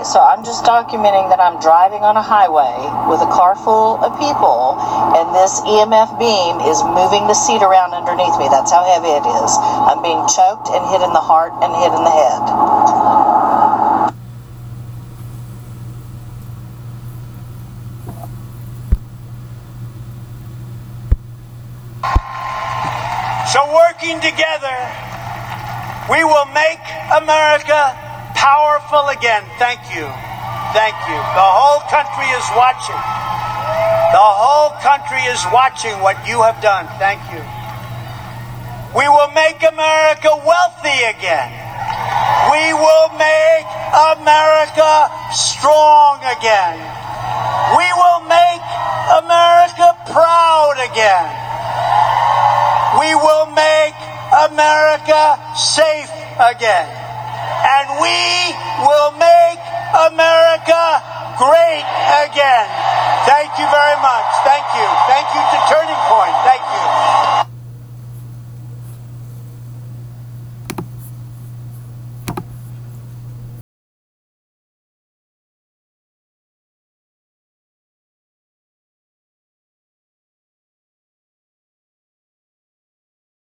Okay, so I'm just documenting that I'm driving on a highway with a car full of people, and this EMF beam is moving the seat around underneath me. That's how heavy it is. I'm being choked and hit in the heart and hit in the head. So working together, we will make America powerful again. Thank you. Thank you. The whole country is watching. The whole country is watching what you have done. Thank you. We will make America wealthy again. We will make America strong again. We will make America proud again. We will make America safe again. And we will make America